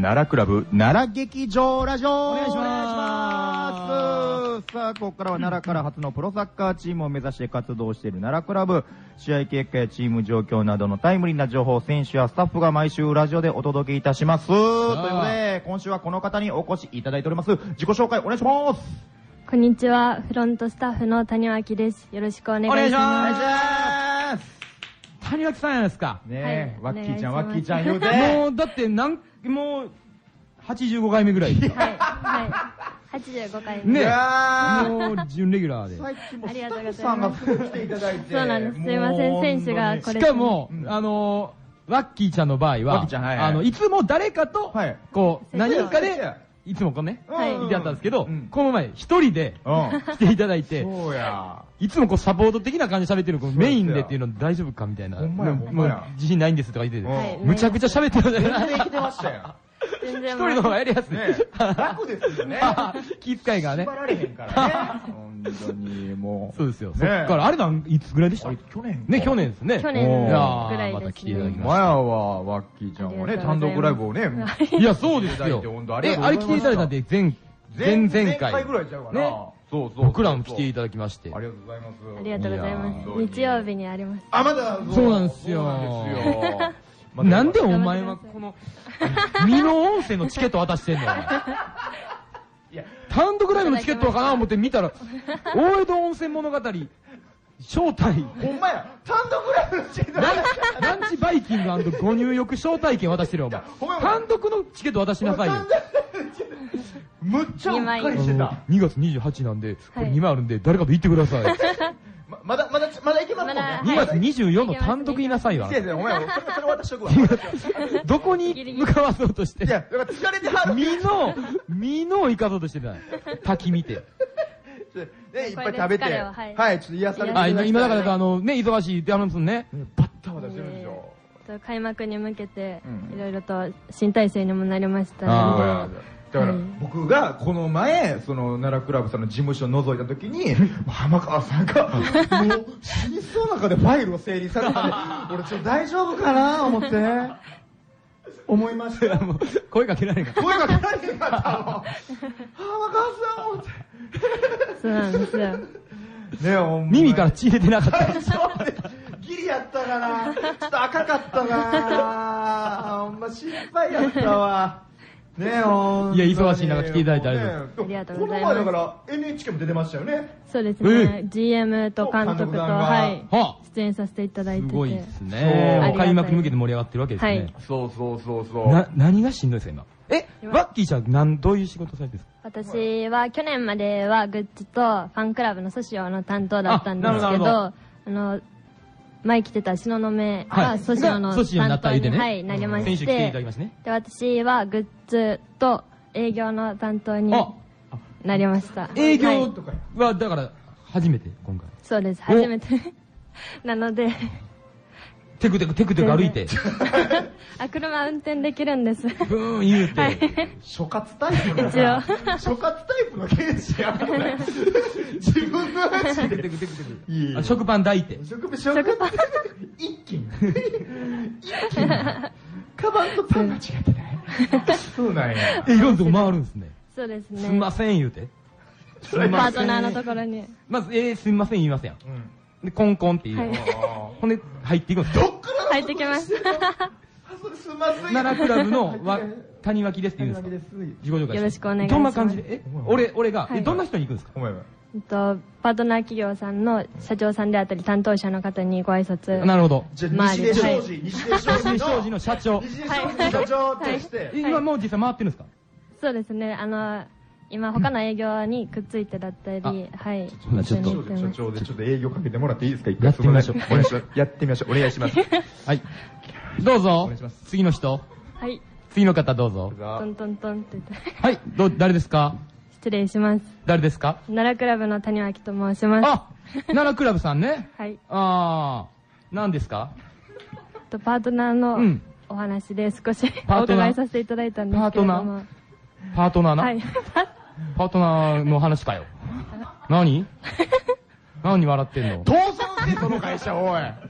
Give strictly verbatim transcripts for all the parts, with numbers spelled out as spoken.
奈良クラブ奈良劇場ラジオ。 お願いします。 さあ、ここからは奈良から初のプロサッカーチームを目指して活動している奈良クラブ。試合結果やチーム状況などのタイムリーな情報を選手やスタッフが毎週ラジオでお届けいたします。ということで、今週はこの方にお越しいただいております。自己紹介お願いします。 こんにちは、フロントスタッフの谷脇です。よろしくお願いします。 お願いしまます。 谷脇さんやないですか。 ねえ、ワッキーちゃん、ワお願いしますッキーちゃん言うて。 もう、だって、なん、もう、はちじゅうごかいめぐらい。 はい、はい。はちじゅうごかいめ。 ねいやーもう、準レギュラーで。 最近もありがとうございますスタッフさんが来ていただいて。 そうなんです。すいません、選手がこれ。 しかもう、んあのー、ワッキーちゃんの場合はワッキーちゃん、はいはいあの、いつも誰かとはい、 こう、何人かはいで、いつもこうね、 はいいてあったんですけどうん、 この前、一人でうん。 来ていただいて、 そうや。 いつもこうサポート的な感じで喋ってるのこのそうですよメインでっていうの大丈夫かみたいな。 ほんまやもうほんまやもう自信ないんですとか言ってて、 はいむちゃくちゃ喋ってるじゃ全ない然来てましたよ。 全然一人の方がやりやすい。 ね楽ですよね。 気遣いがね縛。られへんからね。本当に、もう。 そうですよ。 ねそっから、あれなん、いつぐらいでしたあれ去年かね、去年ですね。 去年おーいやぐらいですねーまた来ていただきましマヤは、ワッキーちゃんはね、 ありがとうございます単独ライブをね、 た。いや、そうですよいただいて本当あ。りがえ、 とうございましたあれ来ていただいたんで、前、前々 前回。 回ぐらいちゃうかな。 ね。 そうそう。 僕らも来ていただきまして。 ありがとうございます。 ありがとうございますいや。 ー日曜日にあります。 あ、まだ、 そうなんですよそうなんですよ。まだなんでお前はこの、美濃温泉のチケット渡してんのいや、 単独ライブのチケットかな思って見たら、大江戸温泉物語、招待、 ほんまや、単独ライブのチケットランランチバイキングご入浴招待券渡してるよ、お前ほんまや。 単独のチケット渡しなさいよ。 むっちゃうっかりしてた。 にがつにじゅうはちなんで、これはいにまいあるんで、誰かと行ってください。 ままだ、まだ、まだいけますもんね。 まだにがつにじゅうよっかの単独言いなさいわい。やいや、お前、それそれ渡しとくわ。 どこに向かわそうとしてい。や、だから疲れてはる。 美濃、美濃行かそうとしてない。滝見て。 ね、いっぱい食べて。 これで疲れをはいはい、ちょっと癒されていたあ、 だきたい。 今今だから、あの、ね、忙しいってあるんですね。 バッタバタしてるんですよ。 と開幕に向けてうんいろいろと新体制にもなりましたあので、 だからはい僕がこの前その奈良クラブさんの事務所を覗いた時に浜川さんがもう死にそうな中でファイルを整理されたんで俺ちょっと大丈夫かな思って思いましたもう声かけられんかった。 声が出られなかったもん浜川さん思ってそうなんですよ。 ねほんまに耳から血出てなかった。 そうねギリやったかなちょっと赤かったなほんま心配やったわねえほんとにいや忙しい中来ていただいてありがとうもねありがとうございますこの前だから エヌエイチケー も出てましたよねそうですね。ジーエム と監督と、 監督さんがはい、 は出演させていただいてて。 すごいですそうね。 ありがたい開幕に向けて盛り上がってるわけですね。 はいそうそうそうそうな、何がしんどいですか、今。え、ワッキーちゃん、なん、どういう仕事されてるんですか？ 私は去年まではグッズとファンクラブのソシオの担当だったんですけあなるほどど、あの、前来てた東雲はいがソシオのソシオになった言うてねはい、なりまし先週来ていただて、 きましたね。 で、私はグッズと営業の担当にあ、 なりました。 営業はいは、だから、初めて、今回。 そうです、初めて。なので、 テクテクテクテク歩いて、 あ、車運転できるんです。 ブーン言うて、 諸葛タイプの一応諸葛タイプの刑事やんこれ自分の話でテクテクテクテクいいよあ食パン抱いて。 食パン食パン一気に一気にカバンとパン間違ってないそうなんやえ、いろんなとこ回るんですね。 そうですね。 すんません言うて。 それパートナーのところに。 まず、えー、すみません言いますやん。 うんで、コンコンって言う。 はいほんで、入っていくんですよ。 どっから入ってきました。 あそれすんません奈良クラブのわ谷脇ですって言うんですか？ す自己紹介してよろしくお願いしますどんな感じでえ俺、俺が、え、 はいどんな人に行くんですか？ お前はえっと、パートナー企業さんの社長さんであったり担当者の方にご挨拶。 なるほど。 じゃあ周りで西出商事西出商事西商事の社長。 西出商事の社長としてえ今もう実際回ってるんですか？ そうですね。あの、今他の営業にくっついてだったり、 あはい。 ほなちょっと一緒にやってます社長でちょっと営業かけてもらっていいですか一回やってみましょうお願いしますやってみましょうお願いしますはい。どうぞお願いします。 次の人。 はい。 次の方どうぞ。 トントントンって言って。 はい。ど、誰ですか？ 失礼します。 誰ですか？ 奈良クラブの谷脇と申します。 あ奈良クラブさんね。 はい。 あー。何ですか？ とパートナーのうんお話で少しおパートナー伺いさせていただいたんですけれども。 パートナーな。 はい。 パートナーの話かよ。何何笑ってんの？ 倒産せその会社おい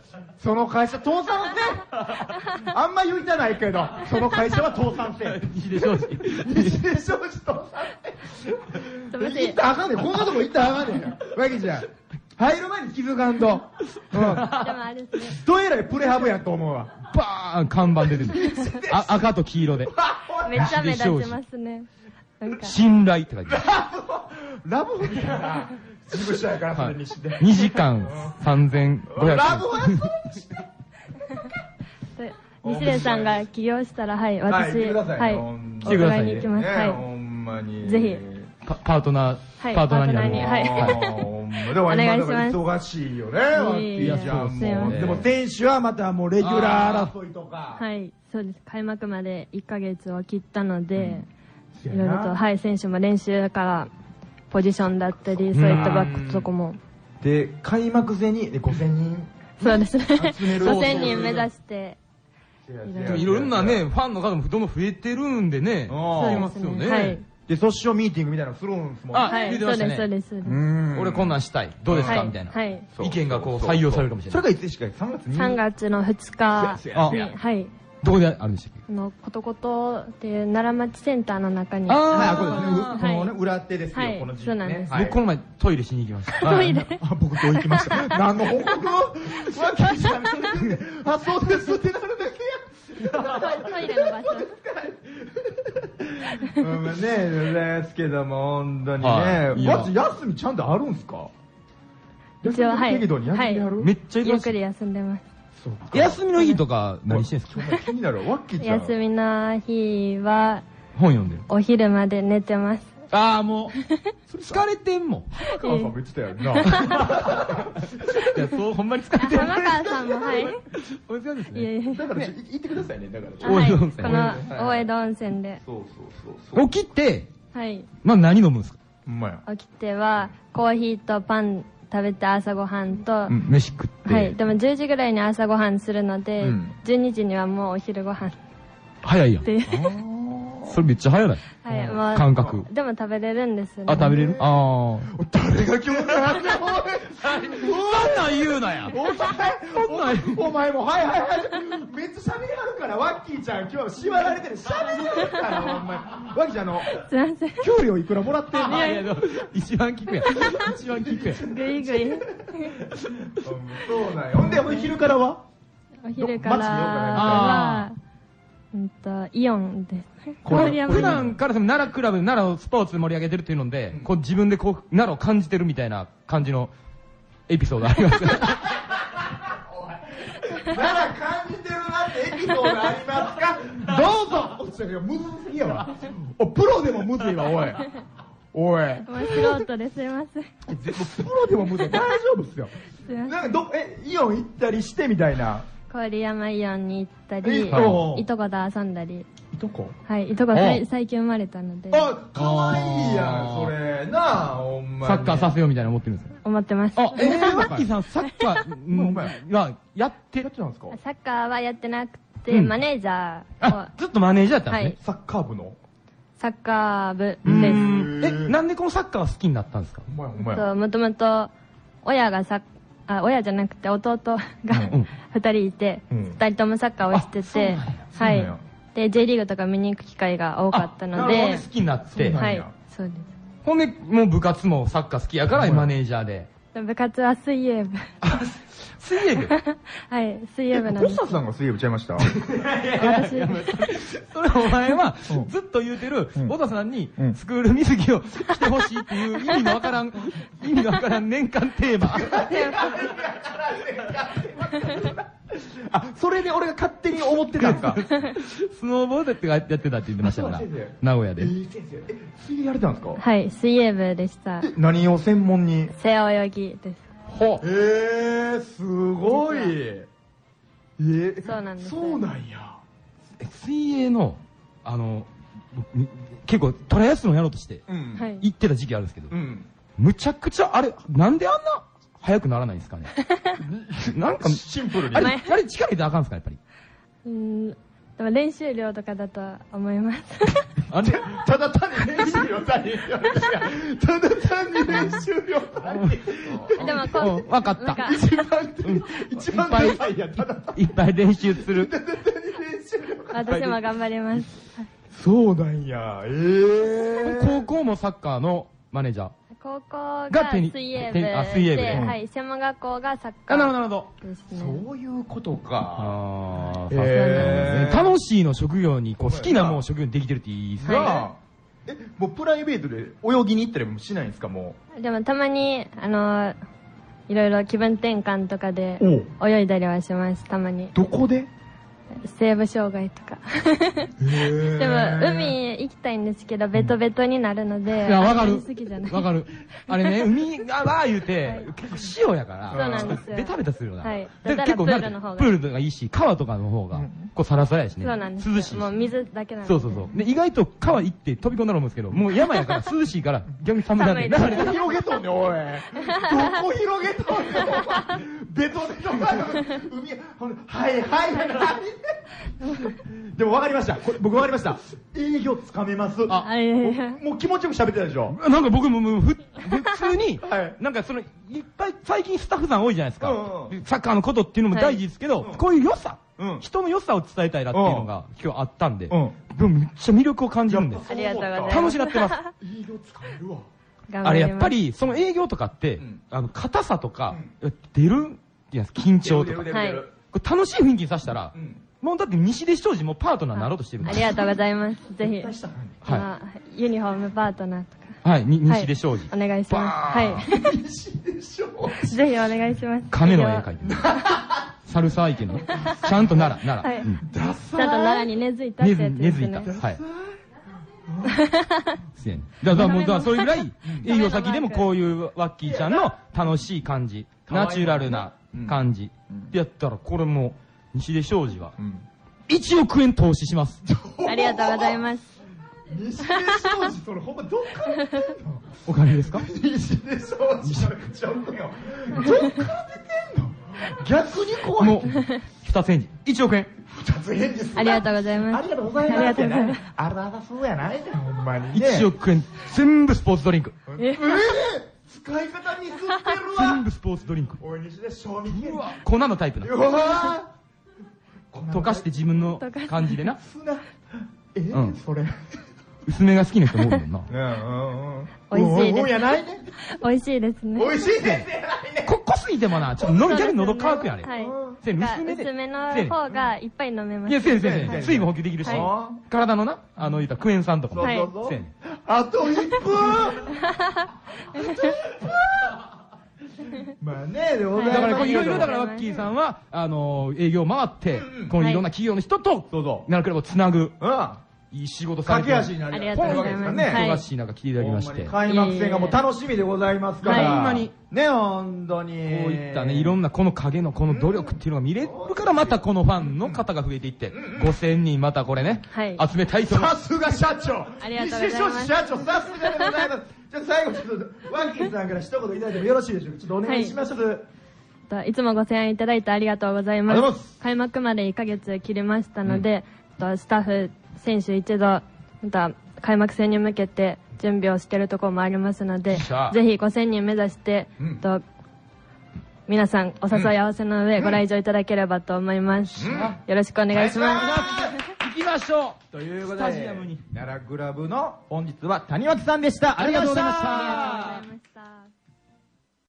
その会社倒産せあんま言いたないけど、その会社は倒産せ西出商事。 西出商事倒産せ行ったらあかんねん。こんなとこ行ったらあかんねん。わけじゃん。入る前に気づかんと。うん。でもあれですね。 どえらいプレハブやと思うわ。 バーン看板出てる。あ、赤と黄色で。 めっちゃ目立ちますね。なんか。 信頼って書いてあラブホみたいな。事務所やから、それにして。 る。にじかんさんぜんごひゃくえん。 ラブホやそう西出さんが起業したら、はい、私、 はい、 はい、 来てくださいねお伺いに行きます。はい。 ほんまに。 ぜひ。 パパートナー、 はいパートナーになる。 はいでもお願いします忙しいよね、ワッキーちゃんも。 いやそうですねでも選手はまたもうレギュラー争いとか。 はい、そうです。開幕までいっかげつを切ったので、 うんいろいろと、はい、選手も練習からポジションだったり、そういったバックとこも。 で、開幕戦にごせんにんそうですね。 集めるごせんにん目指して、 いろんなね、ファンの方もどんどん増えてるんでね。 そういますよね。 はい。 で、ソッショミーティングみたいなのするんですもんね。 あはい、 言ってましたねそうです、そうです。そうですうん俺こんなんしたい。どうですかみたいな。 はい。 意見がこう採用されるかもしれない。 それがいつでしたっけ ?さん 月にさんがつのふつかに、 あはい。 どこであるんでしたっけあの、ことことっていう奈良町センターの中に。 あはい、これですね。 はいこのね、裏手ですよはい、 この字そうなんです僕この前トイレしに行きました。 トイレあ、僕どう行きました何の報告わけじゃなくて、あ、そうですってなるだけトイレの場所。 や。うん、ね、ですけども、本当にね。 はいいやマジ休みちゃんとあるんすか一応、はい。 適度に休みあるめっちゃ忙しい。 ゆっくり休んでます。 そうか休みの日とか何してんすか気になるわ。ワッキーちゃん。 休みの日は、 本読んでる。 お昼まで寝てます。 ああ、もう、疲れてんもん。 玉川さんも言ってたよな。 いや、そう、ほんまに疲れてる。 玉川さんも、はい。 お疲れですいえね。 いえ。 だから、行ってくださいね、だから。 はい。 大江戸温泉この、大江戸温泉で。 そうそうそうそう。 起きて、 はい。 まあ何飲むんですかほんまや。 起きては、コーヒーとパン食べて朝ごはんと、 うん、飯食って。 はい。でもじゅうじぐらいに朝ごはんするので、 うんじゅうにじにはもうお昼ごはんっ早いやん。 ていう。 それめっちゃ早ないはい。もう、 感覚。 でも食べれるんですね。 あ、食べれるあ誰が今日なんだあ。そんなん言うなや。 お前、お前も、はいはいはい。めっちゃ喋りあるから、ワッキーちゃん今日縛られてる。喋りあるから、お前。ワッキーちゃん、あの、 すいません。 給料いくらもらってんのいやいや、でも一番聞くやん。一番聞くやん。 ぐいぐい。 そうなんよ。ほんで、お昼からはお昼からは、うんと、イオンです。 これ郡山普段からその奈良クラブ、奈良をスポーツで盛り上げてるっていうので、こう自分でこう、奈良を感じてるみたいな感じのエピソードあります。 なら感じてるなってエピソードありますかどうぞいや、むずすぎやわ。お、プロでもむずいわ、おい。おい。 もう素人ですいません。 プロでもむずい。大丈夫っすよ。 すいません。 なんかど、え、イオン行ったりしてみたいな。 郡山イオンに行ったり、 はいいとこと遊んだり。 いとこはい、いとこさい最近生まれたので、 あ、かわいいやん、それ。なあ、ほんまに。 サッカーさせようみたいなの思ってるんですよ。 思ってます。 あ、えー、ワッキーさん、サッカーほんまやはやってやってたんですかサッカーはやってなくて、 うんマネージャーあを、、 ずっとマネージャーだったんですね。 サッカー部のサッカー部です。 うーんへーえ、なんでこのサッカーが好きになったんですかほんまや、ほんまや。 ともともと、親がサッあ、親じゃなくて弟がうん二人いて、 うん二人ともサッカーをしてて、 あそうなんやはいそうなんや。 で、J リーグとか見に行く機会が多かったのであなるほどね、好きになってそうなん。やはい、そうです。 ほんで、もう部活もサッカー好きやからマネージャーで。 部活は水泳部。 水泳部はい、水泳部なんです。 コスタさんが水泳部ちゃいました私、 それお前はうんずっと言うてるうん小田さんにうんスクール水着を着てほしいっていう意味のわからん、意味のわからん年間テーマ。 あ、それで俺が勝手に思ってたんか。 スノーボードってやってたって言ってましたからそう先生。 名古屋でえ。ー先生、え、水泳やれたんですかはい、水泳部でした。 え何を専門に背泳ぎです。 ほえー、すごい。えー、 そうなんですそうなんや。 え水泳の、あの、僕結構トライアスロンやろうとしてうん。 はい。 行ってた時期あるんですけどう、ん。 むちゃくちゃ、あれ、なんであんな速くならないんですかね。なんか、 シンプルに。 あれ、 前あれ力入れてあかんすか、やっぱり。 うんでも練習量とかだと思います。 あれただ単に練習量足りんよ。ただ単に練習量足りん。 でもこう、 わかった。 一番、一番ダサいやん、ただ単に。 いっぱい練習する。 ただ単に練習量。 私も頑張ります。 そうなんや。ええ。 高校もサッカーのマネージャー。 高校ががテニ水泳部テニあ水泳部で、 うんはい、専門学校がサッカあ、なるーほど、なるほど。 ですね。 そういうことか。 あー、 へー楽しいの職業に、こう、好きなもう職業にできてるっていいですね。 が、え、もうプライベートで泳ぎに行ったりもしないんですか、もでもたまに、あの、いろいろ気分転換とかでう。 泳いだりはします、たまに。 どこで西部障害とか。 へでも、海行きたいんですけど、ベトベトになるので、 いや、わかるあんまり好きじゃない。 わかる。あれね、海がわー言うて、結構塩やから、 そうなんですよベタベタするよな。 はいでだから結構なんかプールの方がプールとかいいし、川とかの方が、こうサラサラやしね。 そうなんですよ。 涼しいし。 もう水だけなんで。 そうそうそう。で、意外と川行って飛び込んだら思うんですけど、もう山やから涼しいから逆に寒くなって。 寒いどこ広げとんねん、おい。どこ広げとんねん、お前。ベトベトが、海、ほんではい、はい、はい。でも分かりました。これ僕分かりました。営業つかめます。 ああ、いやいや。 もう気持ちよく喋ってたでしょ。 なんか僕ももうふ普通にはい、 なんかその、いっぱい最近スタッフさん多いじゃないですかうんうん。 サッカーのことっていうのも大事ですけど、 はいこういう良さうん、 人の良さを伝えたいなっていうのが今日あったんで、 うんでもめっちゃ魅力を感じるんですあ。りがとうございます。 楽しなってます。 営業つかめるわ。 頑張ります。 あれやっぱり、その営業とかってうん、 あの、硬さとか、出るっていうんですか、緊張とか。 出る出る出るはいこれ楽しい雰囲気にさせたらう、ん。 もうだって西出商事もパートナーになろうとしてるんですありがとうございます。ぜひ、 はまあユニフォームパートナーとか。 い。はい、にはい西出商事。 お願いします。 バーンは西でしょ。 い。ぜひお願いします。 亀の絵描いてる。猿沢池の。ちゃんと奈良、奈良。 はいうんダサちゃんと奈良に根付いたってやつ根付根付いですね。 た。はい。せやねだからもう、だからそれぐらい、営業先でもこういうワッキーちゃんの楽しい感じ、ナチュラルな感じ。ってやったら、これもう、西出商事は、 うん。 いちおくえん投資します。 ありがとうございます。 西出商事、それほんまどっから出てんの？ お金ですか西出商事、それちょっとよ。どっから出てんの？逆に怖い。 もう、二つ返事。いちおくえん。 二つ返事する。 ありがとうございます。 ありがとうございます。 ありがとうございます。 あららそうやないねん、ほんまにね。 いちおくえん。全部スポーツドリンク。 えー使い方にすってるわ。 全部スポーツドリンク。 おい、西出賞味期限。 うわ、粉のタイプな。 うわ溶かして自分の感じでな。 すな。えーうんそれ。 薄めが好きな人も多いもんな。 うんうんうん。 美味しいですうんやないね。 美味しいですね。 美味しいですやないね。 こ、濃すぎてもな、ちょっと飲み、逆に喉乾くやん、あれ。 はい。 せやねが薄めで薄めの方がいっぱい飲めます。 いや、せやねんせやねんはい水分補給できるしは、 体のな、あの、言ったらクエン酸とかも。 はいそうそうせやねんあといっぷん。まあね、でもだから、こういろいろ、だありがとうございますから、ワッキーさんは、あの、営業回ってうんうん、 このいろんな企業の人と、 そうそう。 奈良クラブをつなぐ、 うん。 いい仕事されてる。 駆け足になる。 ありがとうございますね。 はい忙しい中来ていただきまして。こ開幕戦がもう楽しみでございますから。 はいほんまに。 ね、ほんとに。 ういったね、いろんなこの影のこの努力っていうのが見れるから、またこのファンの方が増えていって、ごせんにんまたこれね、 はい集めたいと思いまさす。 すが社長。 ありがとうございます西署社長、さすがでございます。じゃあ最後ちょっと、ワンキーさんから一言いただいてもよろしいでしょうか。ちょっとお願いします。 といつもご声援いただいてありがとうございまありがとうございますす。開幕までいっかげつ切りましたので、とスタッフ、選手一度、また開幕戦に向けて準備をしているところもありますので、 しゃあぜひごせんにん目指して、 うんと皆さんお誘い合わせの上ご来場いただければと思います。よろしくお願いします。 行きましょうということで、 スタジアムに奈良クラブの本日は谷脇さんでした。ありがとうございました。 ありがとうございます。